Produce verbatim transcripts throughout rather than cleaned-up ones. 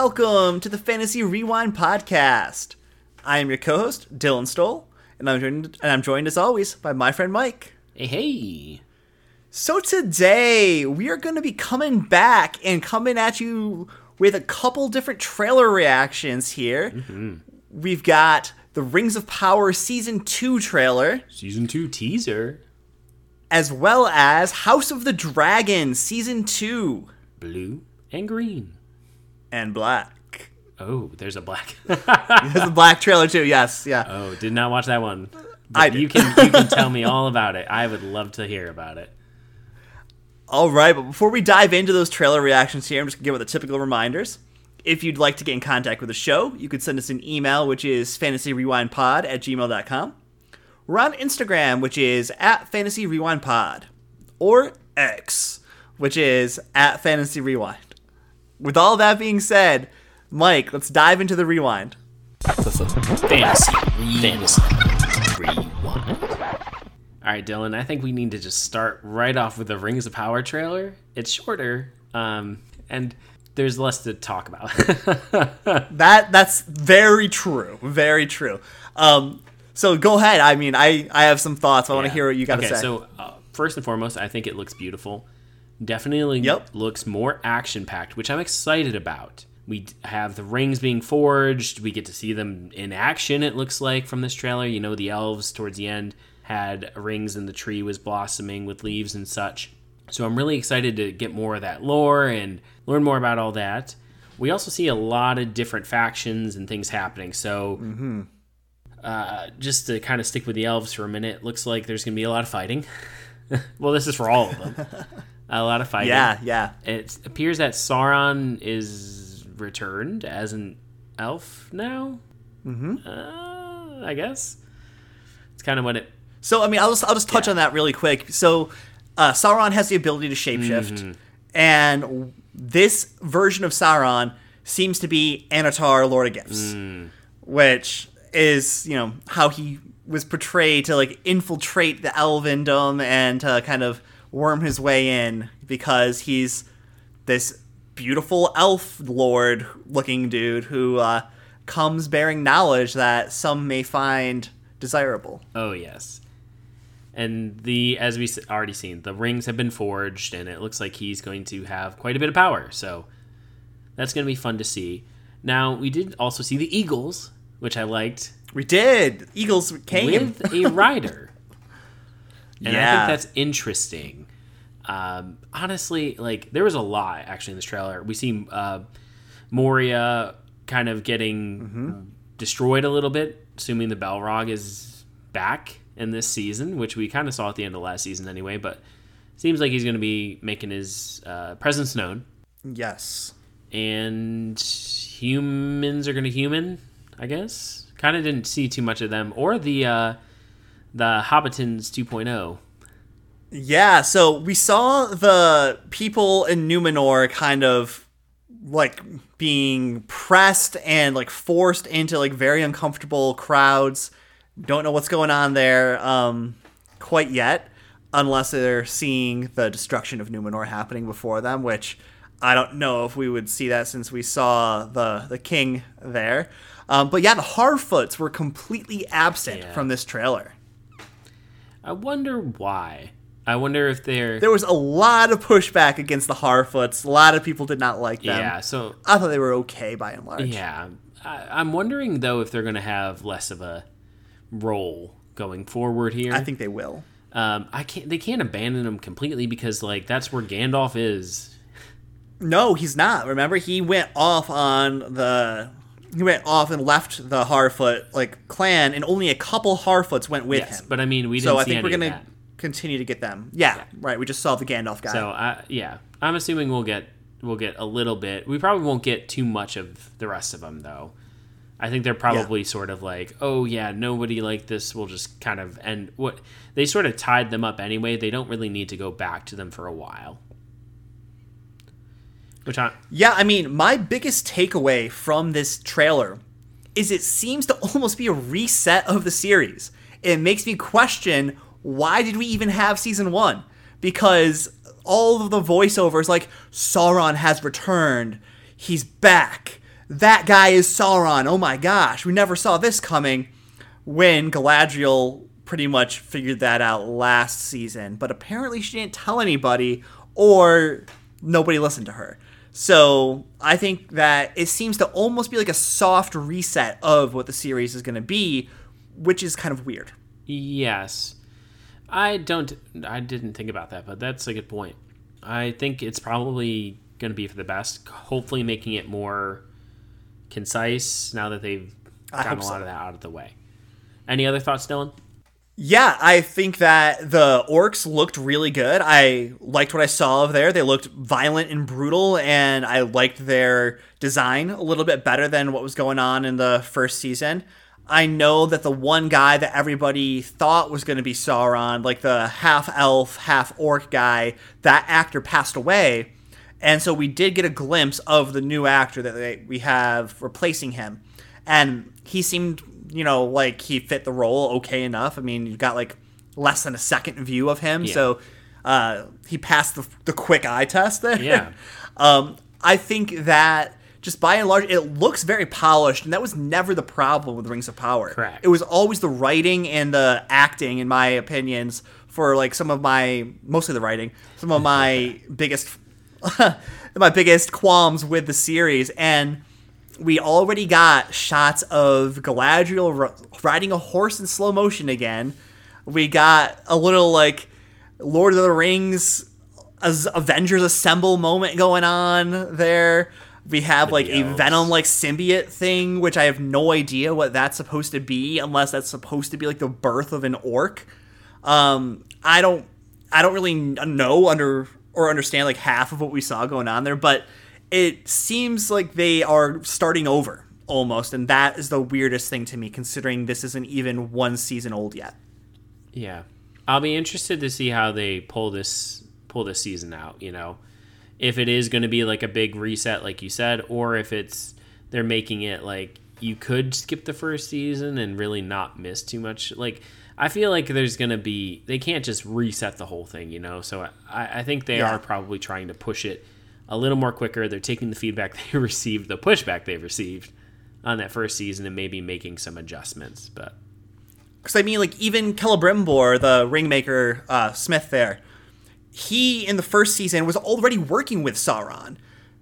welcome to the Fantasy Rewind podcast. I am your co-host, Dylan Stoll, and I'm joined, and I'm joined as always by my friend Mike. Hey, hey. So today, we are going to be coming back and coming at you with a couple different trailer reactions here. Mm-hmm. We've got the Rings of Power Season two trailer. Season two teaser. As well as House of the Dragon Season two. Blue and green. And black. Oh, there's a black. There's a black trailer too, yes, yeah. Oh, did not watch that one. But I did. You can, you can tell me all about it. I would love to hear about it. All right, but before we dive into those trailer reactions here, I'm just going to give it the typical reminders. If you'd like to get in contact with the show, you could send us an email, which is fantasyrewindpod at gmail dot com. We're on Instagram, which is at fantasyrewindpod. Or X, which is at fantasyrewind. With all that being said, Mike, let's dive into the rewind. Fantasy. Fantasy. Rewind. All right, Dylan, I think we need to just start right off with the Rings of Power trailer. It's shorter, um, and there's less to talk about. that That's very true. Very true. Um, so go ahead. I mean, I, I have some thoughts. I want to yeah. hear what you got to okay, say. So uh, first and foremost, I think it looks beautiful. Definitely yep. looks more action-packed, which I'm excited about. We have the rings being forged. We get to see them in action, it looks like, from this trailer. You know, the elves towards the end had rings and the tree was blossoming with leaves and such. So I'm really excited to get more of that lore and learn more about all that. We also see a lot of different factions and things happening. So mm-hmm. uh, just to kind of stick with the elves for a minute, looks like there's going to be a lot of fighting. Well, this is for all of them. A lot of fighting. Yeah, yeah. It appears that Sauron is returned as an elf now. Mm-hmm. Uh, I guess. It's kind of what it... So, I mean, I'll just, I'll just touch yeah. on that really quick. So, uh, Sauron has the ability to shapeshift. Mm-hmm. And this version of Sauron seems to be Anatar, Lord of Gifts. Mm. Which is, you know, how he was portrayed to, like, infiltrate the Elvendom and to kind of worm his way in. Because he's this beautiful elf lord-looking dude who uh, comes bearing knowledge that some may find desirable. Oh, yes. And the, as we already seen, the rings have been forged, and it looks like he's going to have quite a bit of power. So that's going to be fun to see. Now, we did also see the eagles, which I liked. We did. Eagles came. With a rider. And yeah. I think that's interesting. Um, honestly, like, there was a lot, actually, in this trailer. We see uh, Moria kind of getting mm-hmm. destroyed a little bit, assuming the Balrog is back in this season, which we kind of saw at the end of last season anyway, but seems like he's going to be making his uh, presence known. Yes. And humans are going to human, I guess. Kind of didn't see too much of them. Or the uh, the Hobbitans two point oh. Yeah, so we saw the people in Numenor kind of like being pressed and like forced into like very uncomfortable crowds. Don't know what's going on there um, quite yet, unless they're seeing the destruction of Numenor happening before them, which I don't know if we would see that since we saw the, the king there. Um, but yeah, the Harfoots were completely absent yeah. from this trailer. I wonder why. I wonder if they're... There was a lot of pushback against the Harfoots. A lot of people did not like them. Yeah, so... I thought they were okay by and large. Yeah. I, I'm wondering, though, if they're going to have less of a role going forward here. I think they will. Um, I can't. They can't abandon him completely because, like, that's where Gandalf is. No, he's not. Remember, he went off on the... He went off and left the Harfoot, like, clan, and only a couple Harfoots went with yes, him. But, I mean, we didn't so see I think any we're gonna of that. Continue to get them. Yeah, yeah, right. We just saw the Gandalf guy. So, uh, yeah. I'm assuming we'll get we'll get a little bit. We probably won't get too much of the rest of them, though. I think they're probably yeah. sort of like, oh, yeah, nobody like this will just kind of end. What they sort of tied them up anyway. They don't really need to go back to them for a while. Which I... Yeah, I mean, my biggest takeaway from this trailer is it seems to almost be a reset of the series. It makes me question, why did we even have season one? Because all of the voiceovers, like, Sauron has returned, he's back, that guy is Sauron. Oh my gosh, we never saw this coming. When Galadriel pretty much figured that out last season, but apparently she didn't tell anybody, or nobody listened to her. So I think that it seems to almost be like a soft reset of what the series is going to be, which is kind of weird. Yes. I don't, I didn't think about that, but that's a good point. I think it's probably going to be for the best, hopefully making it more concise now that they've gotten a lot so. of that out of the way. Any other thoughts, Dylan? Yeah, I think that the orcs looked really good. I liked what I saw of there. They looked violent and brutal, and I liked their design a little bit better than what was going on in the first season. I know that the one guy that everybody thought was going to be Sauron, like the half-elf, half-orc guy, that actor passed away. And so we did get a glimpse of the new actor that they, we have replacing him. And he seemed, you know, like he fit the role okay enough. I mean, you've got like less than a second view of him. Yeah. So uh, he passed the, the quick eye test there. Yeah. um, I think that just by and large, it looks very polished. And that was never the problem with Rings of Power. Correct. It was always the writing and the acting, in my opinions, for like some of my, mostly the writing, some of my biggest, my biggest qualms with the series. And we already got shots of Galadriel r- riding a horse in slow motion again. We got a little, like, Lord of the Rings as Avengers Assemble moment going on there. We have, like, a Venom-like symbiote thing, which I have no idea what that's supposed to be, unless that's supposed to be, like, the birth of an orc. Um, I don't, I don't really know under or understand, like, half of what we saw going on there, but it seems like they are starting over almost, and that is the weirdest thing to me, considering this isn't even one season old yet. Yeah, I'll be interested to see how they pull this pull this season out. You know, if it is going to be like a big reset, like you said, or if it's they're making it like you could skip the first season and really not miss too much. Like, I feel like there's going to be they can't just reset the whole thing. You know, so I, I think they yeah. are probably trying to push it a little more quicker. They're taking the feedback they received, the pushback they've received on that first season, and maybe making some adjustments. But because I mean, like, even Celebrimbor, the ringmaker uh, Smith there, he in the first season was already working with Sauron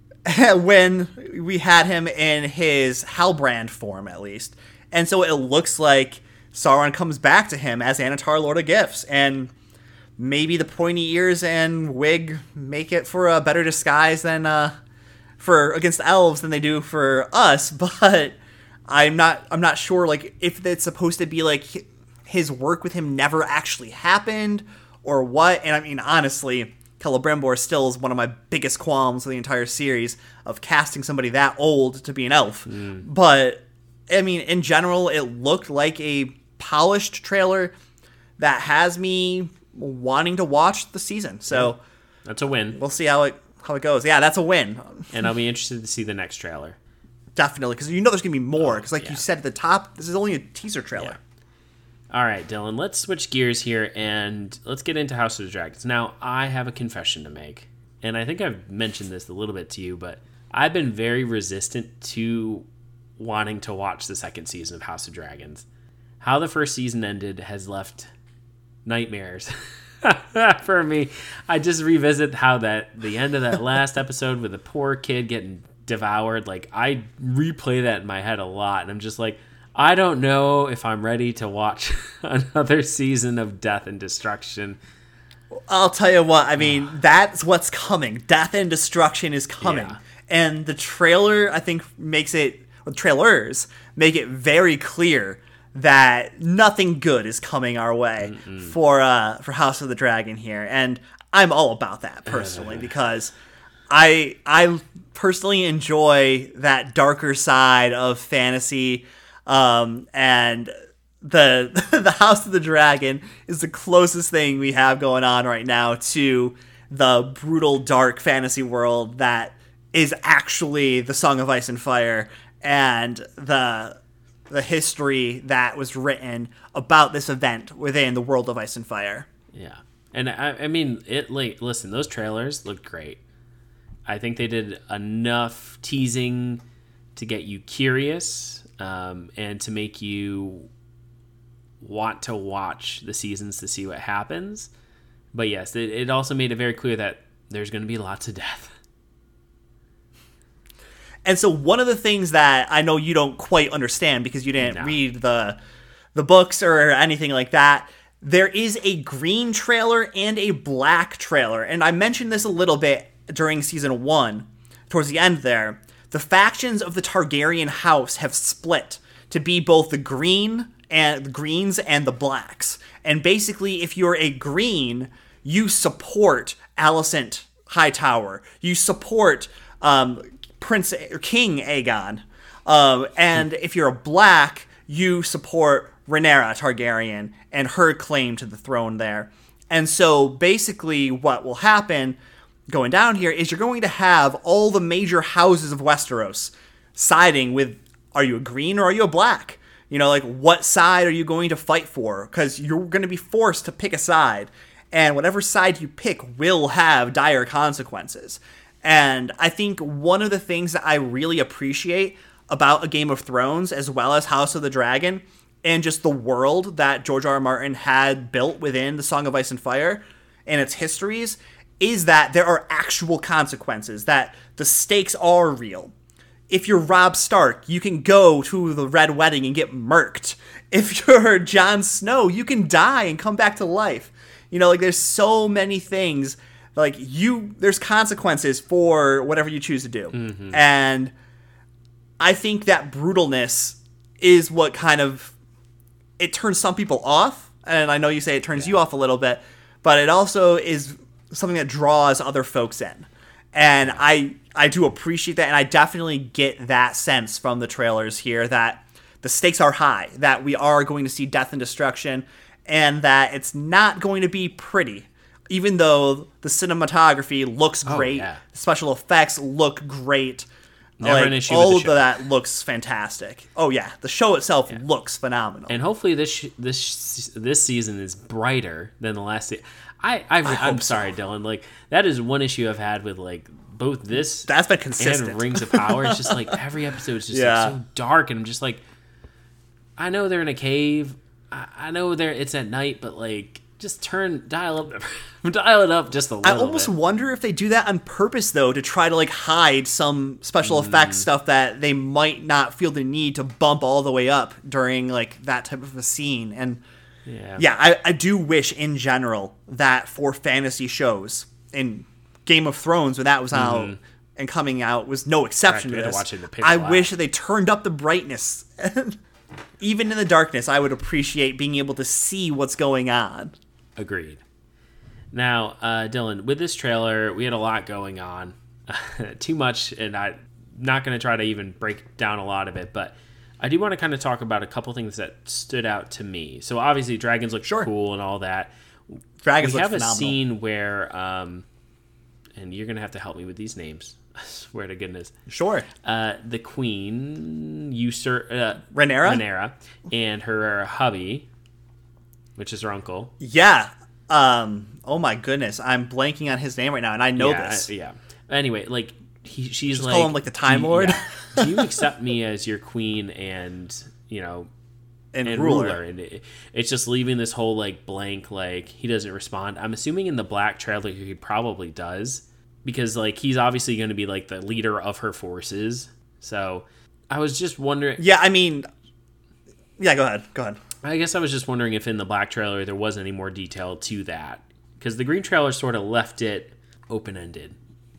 when we had him in his Halbrand form, at least. And so it looks like Sauron comes back to him as Anatar, Lord of Gifts, and maybe the pointy ears and wig make it for a better disguise than uh, for against elves than they do for us. But I'm not I'm not sure like if it's supposed to be like his work with him never actually happened or what. And I mean, honestly, Celebrimbor still is one of my biggest qualms of the entire series of casting somebody that old to be an elf. Mm. But I mean, in general, it looked like a polished trailer that has me wanting to watch the season. So that's a win. We'll see how it how it goes. Yeah, that's a win. And I'll be interested to see the next trailer. Definitely, because you know there's going to be more. Because like yeah. you said at the top, this is only a teaser trailer. Yeah. All right, Dylan, let's switch gears here and let's get into House of the Dragons. Now, I have a confession to make. And I think I've mentioned this a little bit to you, but I've been very resistant to wanting to watch the second season of House of Dragons. How the first season ended has left nightmares for me. I just revisit how that the end of that last episode with the poor kid getting devoured, like I replay that in my head a lot, and I'm just like, I don't know if I'm ready to watch another season of death and destruction. I'll tell you what, I mean, that's what's coming. Death and destruction is coming. Yeah. And the trailer, I think, makes it, well, trailers make it very clear that nothing good is coming our way Mm-mm. for uh, for House of the Dragon here. And I'm all about that, personally, because I I personally enjoy that darker side of fantasy. Um, and the the House of the Dragon is the closest thing we have going on right now to the brutal, dark fantasy world that is actually the Song of Ice and Fire and the the history that was written about this event within the world of Ice and Fire. Yeah. And I, I mean, it like, listen, those trailers looked great. I think they did enough teasing to get you curious um, and to make you want to watch the seasons to see what happens. But yes, it, it also made it very clear that there's going to be lots of death. And so one of the things that I know you don't quite understand because you didn't No. read the the books or anything like that, there is a green trailer and a black trailer. And I mentioned this a little bit during season one, towards the end there. The factions of the Targaryen house have split to be both the green and the greens and the blacks. And basically, if you're a green, you support Alicent Hightower. You support um, Prince or King Aegon. Um, and if you're a black, you support Rhaenyra Targaryen and her claim to the throne there. And so basically what will happen going down here is you're going to have all the major houses of Westeros siding with, are you a green or are you a black? You know, like, what side are you going to fight for? Because you're going to be forced to pick a side. And whatever side you pick will have dire consequences. And I think one of the things that I really appreciate about A Game of Thrones, as well as House of the Dragon, and just the world that George R. R. Martin had built within the Song of Ice and Fire and its histories, is that there are actual consequences, that the stakes are real. If you're Robb Stark, you can go to the Red Wedding and get murked. If you're Jon Snow, you can die and come back to life. You know, like, there's so many things, like, you, there's consequences for whatever you choose to do. Mm-hmm. And I think that brutalness is what kind of, it turns some people off, and I know you say it turns yeah. you off a little bit, but it also is something that draws other folks in. And I I do appreciate that, and I definitely get that sense from the trailers here that the stakes are high, that we are going to see death and destruction, and that it's not going to be pretty. Even though the cinematography looks great, oh, yeah. the special effects look great, Never like, an issue all with of the show. that looks fantastic. Oh yeah, the show itself yeah. looks phenomenal. And hopefully this sh- this sh- this season is brighter than the last season. I, I, I I'm sorry, so. Dylan. Like, that is one issue I've had with, like, both this That's been consistent. and Rings of Power. It's just like every episode is just yeah. like, so dark, and I'm just like, I know they're in a cave. I, I know they're it's at night, but, like, just turn dial up, dial it up just a little. I almost bit. wonder if they do that on purpose, though, to try to, like, hide some special mm. effects stuff that they might not feel the need to bump all the way up during, like, that type of a scene. And yeah, yeah I, I do wish in general that for fantasy shows, in Game of Thrones, when that was out mm-hmm. and coming out, was no exception to this. To I wish that they turned up the brightness. Even in the darkness, I would appreciate being able to see what's going on. Agreed. Now, uh, Dylan, with this trailer, we had a lot going on. Too much, and I'm not going to try to even break down a lot of it, but I do want to kind of talk about a couple things that stood out to me. So obviously, dragons look sure. cool and all that. Dragons we look have phenomenal. a scene where, um, and you're going to have to help me with these names. I swear to goodness. Sure. Uh, the queen, usurp, uh, Rhaenyra? Rhaenyra, and her hubby, which is her uncle. Yeah. Um. Oh my goodness, I'm blanking on his name right now, and I know yeah, this. I, yeah. Anyway, like he, she's Just like, call him like the Time do, Lord. Yeah. Do you accept me as your queen and you know, and, and ruler? ruler? And it, it's just leaving this whole like blank. Like he doesn't respond. I'm assuming in the Black trailer he probably does because like he's obviously going to be like the leader of her forces. So I was just wondering. Yeah, I mean, yeah. Go ahead. Go ahead. I guess I was just wondering if in the Black trailer there was any more detail to that. Because the Green trailer sort of left it open-ended.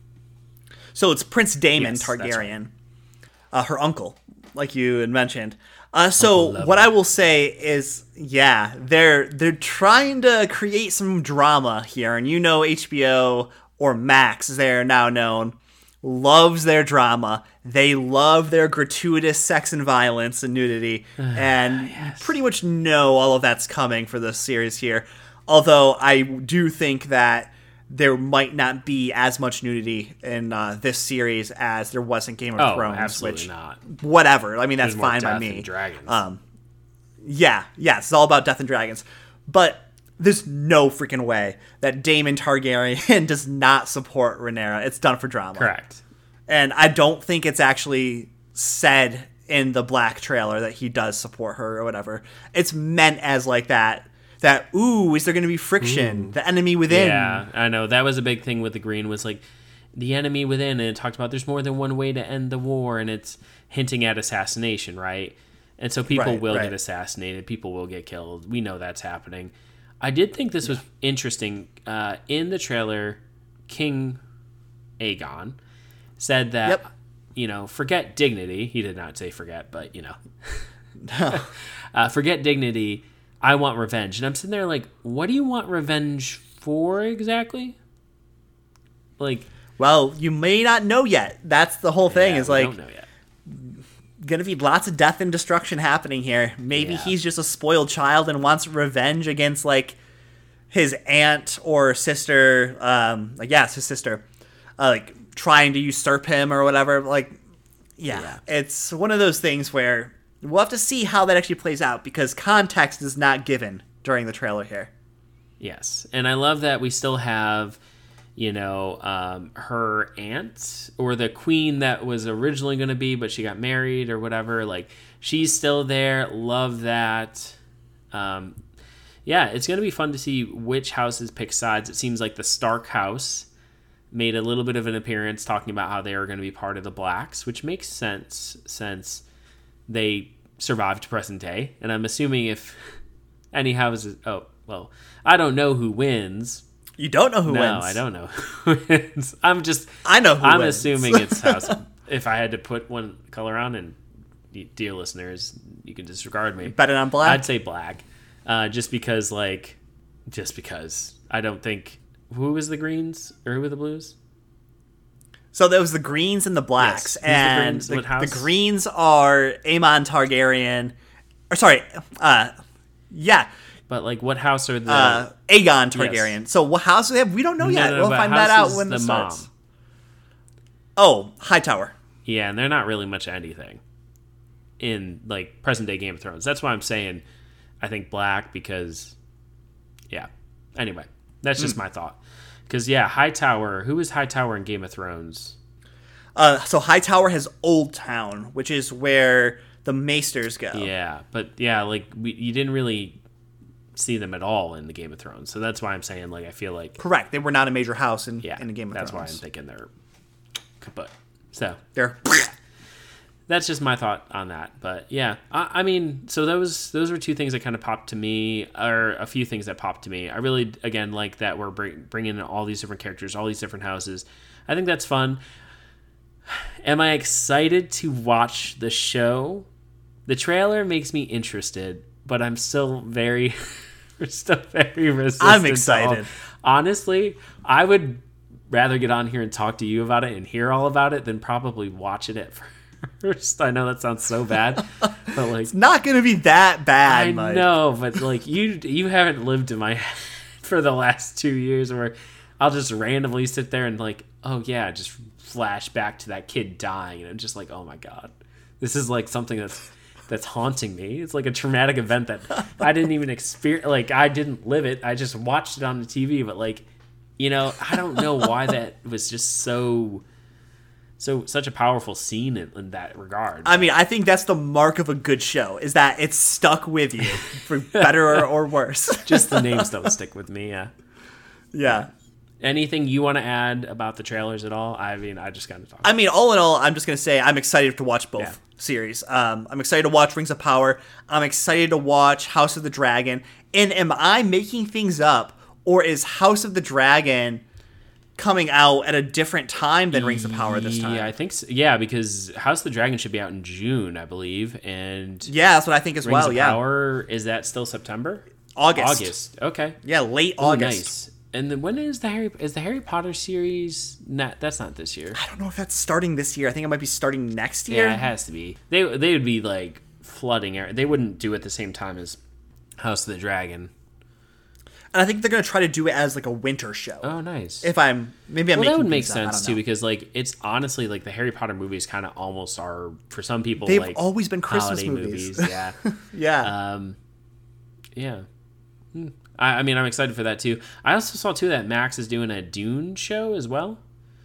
So it's Prince Daemon yes, Targaryen, right. uh, her uncle, like you had mentioned. Uh, so what I will say is, yeah, they're they're trying to create some drama here. And you know H B O, or Max as they are now known, loves their drama. They love their gratuitous sex and violence and nudity. And yes. you pretty much know all of that's coming for this series here. Although I do think that there might not be as much nudity in uh, this series as there was in Game of oh, Thrones. Absolutely which, not. Whatever. I mean, that's There's more fine by death me. and dragons. Um, yeah, yeah, it's all about death and dragons. But there's no freaking way that Daemon Targaryen does not support Rhaenyra. It's done for drama. Correct. And I don't think it's actually said in the Black trailer that he does support her or whatever. It's meant as like that. That ooh, is there going to be friction? Ooh. The enemy within. Yeah, I know that was a big thing with the green was like the enemy within, and it talked about there's more than one way to end the war, and it's hinting at assassination, right? And so people right, will right. get assassinated, people will get killed. We know that's happening. I did think this was yeah. interesting. Uh, in the trailer, King Aegon said that, yep. you know, forget dignity. He did not say forget, but, you know. no. uh, forget dignity. I want revenge. And I'm sitting there like, what do you want revenge for exactly? Like, well, you may not know yet. That's the whole thing. Yeah, is like, don't know yet. Gonna be lots of death and destruction happening here. Maybe yeah. he's just a spoiled child and wants revenge against like his aunt or sister. Um, like yeah, it's his sister. Uh, like trying to usurp him or whatever. Like, yeah, yeah, it's one of those things where we'll have to see how that actually plays out because context is not given during the trailer here. Yes, and I love that we still have, you know, um, her aunt or the queen that was originally going to be, but she got married or whatever. Like, she's still there. Love that. Um, yeah, it's going to be fun to see which houses pick sides. It seems like the Stark house made a little bit of an appearance talking about how they are going to be part of the Blacks, which makes sense since they survived to present day. And I'm assuming if any houses... Oh, well, I don't know who wins. You don't know who no, wins. No, I don't know who wins. I'm just... I know who I'm wins. assuming it's House... If I had to put one color on, and dear listeners, you can disregard me. Bet it on black? I'd say black. Uh, just because, like... Just because. I don't think... Who was the greens? Or who were the blues? So there was the greens and the blacks. Yes. And the, greens? the, the greens are Aemon Targaryen. Or sorry, uh, yeah. But, like, what house are the... Uh, Aegon Targaryen. Yes. So what house do they have? We don't know no, yet. No, no, we'll find that out when the it starts. Mom? Oh, Hightower. Yeah, and they're not really much of anything in, like, present-day Game of Thrones. That's why I'm saying I think black because, yeah. Anyway, that's just mm. my thought. Because, yeah, Hightower... Who is Hightower in Game of Thrones? Uh, so Hightower has Old Town, which is where the Maesters go. Yeah, but, yeah, like, we, you didn't really... see them at all in the Game of Thrones. So that's why I'm saying, like, I feel like... Correct. They were not a major house in, yeah, in the Game of that's Thrones. That's why I'm thinking they're kaput. So... They're... That's just my thought on that. But, yeah. I, I mean, so those those were two things that kind of popped to me, or a few things that popped to me. I really, again, like that we're bring, bringing in all these different characters, all these different houses. I think that's fun. Am I excited to watch the show? The trailer makes me interested, but I'm still very, still very resistant. I'm excited. Honestly, I would rather get on here and talk to you about it and hear all about it than probably watch it at first. I know that sounds so bad, but like, it's not going to be that bad. I Mike. know, but like you, you haven't lived in my head for the last two years where I'll just randomly sit there and like, oh yeah, just flash back to that kid dying, and I'm just like, oh my god, this is like something that's. That's haunting me. It's like a traumatic event that I didn't even experience. Like, I didn't live it. I just watched it on the T V. But, like, you know, I don't know why that was just so, so, such a powerful scene in, in that regard. I mean, I think that's the mark of a good show, is that it's stuck with you, for better or, or worse. Just the names don't stick with me, yeah. Yeah. Anything you want to add about the trailers at all? I mean, I just kind of talk. I mean, all in all, I'm just going to say I'm excited to watch both yeah. series. Um, I'm excited to watch Rings of Power. I'm excited to watch House of the Dragon. And am I making things up, or is House of the Dragon coming out at a different time than Rings of Power this time? Yeah, I think so. Yeah, because House of the Dragon should be out in June, I believe. And yeah, that's what I think as Rings well. of Yeah, Power, is that still September? August. August. Okay. Yeah, late Ooh, August. Nice. And then when is the Harry is the Harry Potter series? Not that's not this year. I don't know if that's starting this year. I think it might be starting next year. Yeah, it has to be. They they would be like flooding it. They wouldn't do it the same time as House of the Dragon. And I think they're going to try to do it as like a winter show. Oh, nice. If I'm maybe I'm well, making that would make up. sense too, because like it's honestly like the Harry Potter movies kind of almost are for some people. They've like, always been Christmas movies. movies. Yeah, yeah, um, yeah. Hmm. I, I mean, I'm excited for that too. I also saw too that Max is doing a Dune show as well.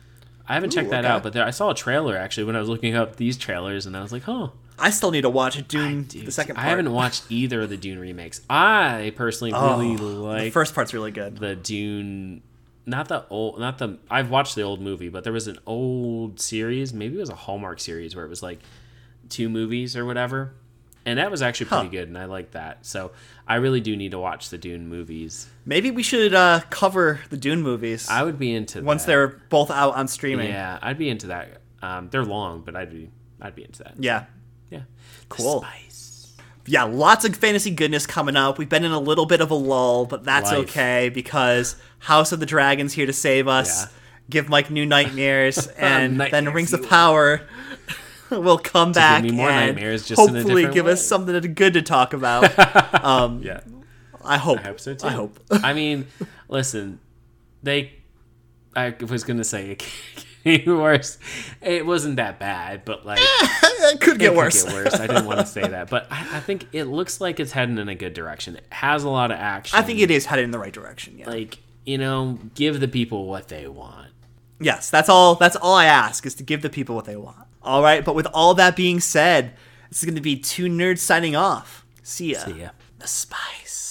I haven't Ooh, checked that okay. out, but there, I saw a trailer actually when I was looking up these trailers, and I was like, "Huh." I still need to watch Dune, Dude, the second part. I haven't watched either of the Dune remakes. I personally really Oh, like the first part's really good. the Dune, not the old, not the. I've watched the old movie, but there was an old series. Maybe it was a Hallmark series where it was like two movies or whatever, and that was actually pretty Huh. good, and I liked that. So I really do need to watch the Dune movies. Maybe we should uh, cover the Dune movies I would be into once that. they're both out on streaming. Yeah, I'd be into that. Um, they're long, but I'd be, I'd be into that. Yeah. Yeah, Cool. The spice. Yeah, lots of fantasy goodness coming up. We've been in a little bit of a lull, but that's Life. okay because House of the Dragon's here to save us, Yeah. give Mike new nightmares, and Nightmare then Rings fuel. of Power will come back me more and nightmares, just in a hopefully different give us way. something good to talk about. um, Yeah, I hope. I hope so too. I hope. I mean, listen, they. I was gonna say it came worse. It wasn't that bad, but like it could it get could worse. get worse. I didn't want to say that, but I, I think it looks like it's heading in a good direction. It has a lot of action. I think it is headed in the right direction. Yeah. Like, you know, give the people what they want. Yes, that's all. That's all I ask is to give the people what they want. All right, but with all that being said, this is going to be two nerds signing off. See ya. See ya. The Spice.